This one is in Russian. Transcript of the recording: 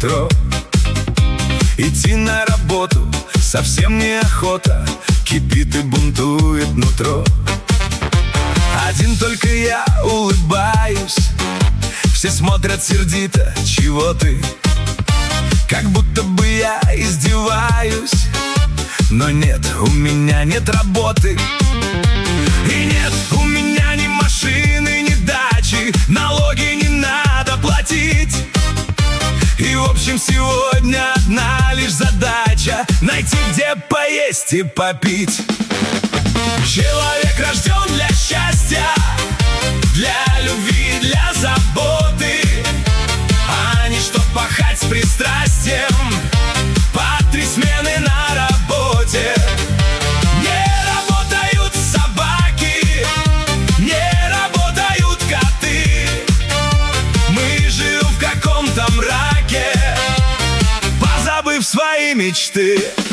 метро. Идти на работу совсем неохота, кипит и бунтует нутро. Один только я улыбаюсь, все смотрят сердито: чего ты? Как будто бы я издеваюсь. Но нет, у меня нет работы. И нет, у меня ни машины, ни дачи, налоги не надо платить. И в общем сегодня одна лишь задача: найти, где поесть и попить. Человек рожден для счастья, для любви, для заботы, а не чтоб пахать с пристрастием по 3 смены на работе. Не работают собаки, не работают коты. Мы живем в каком-то мраке, позабыв свои мечты.